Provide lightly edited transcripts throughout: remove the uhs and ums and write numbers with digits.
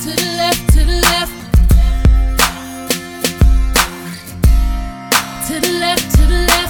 to the left, to the left, to the left, to the left.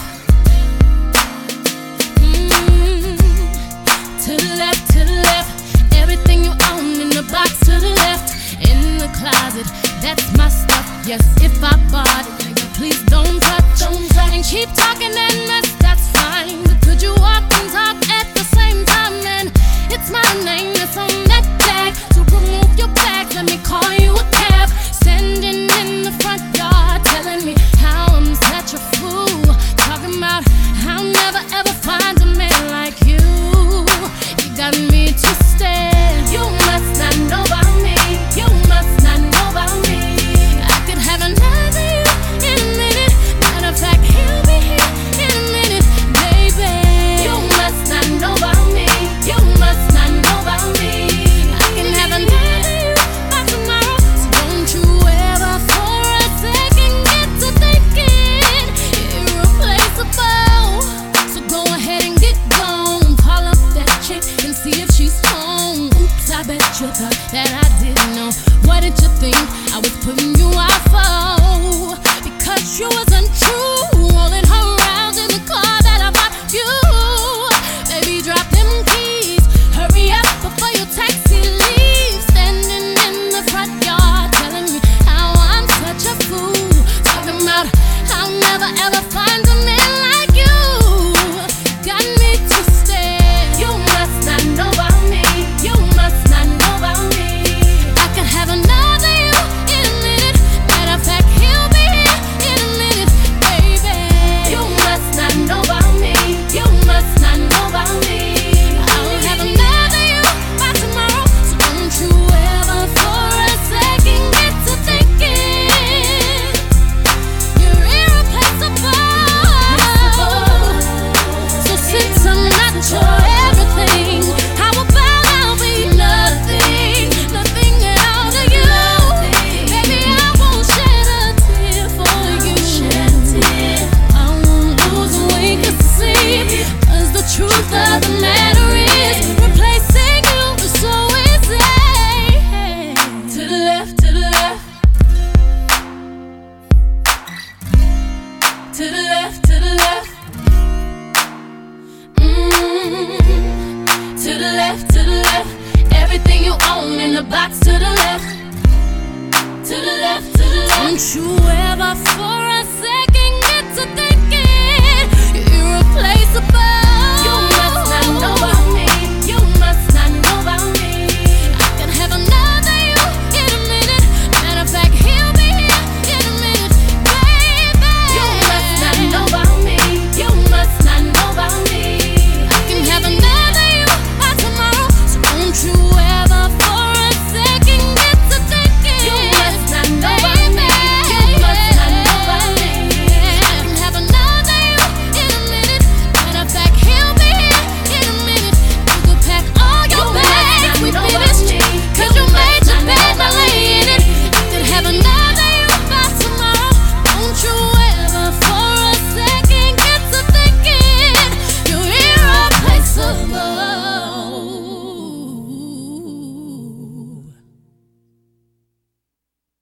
To the left, to the left. Everything you own in the box to the left. In the closet, that's my stuff. Yes, if I bought it, nigga, please don't touch. And keep talking and mess, that's fine. But could you walk and talk at the same time? And it's my name that's on that tag. So remove your bags, let me call you a cab. Standing in the front yard, telling me how I'm such a fool. Talking about how I'll never ever find a man like you. You got me twisted. You must not know about me. You must not know about me. I could have another you in a minute. Matter of fact, he'll be here in a minute, baby. You must not know about me. You must not know about me. I can have another you by tomorrow. So don't you ever for a second get to thinking irreplaceable. So go ahead and get gone. Call up that chick and see if she's home. Oops, I bet you thought that I didn't know. What did you think I was putting you out for? Because you was untrue.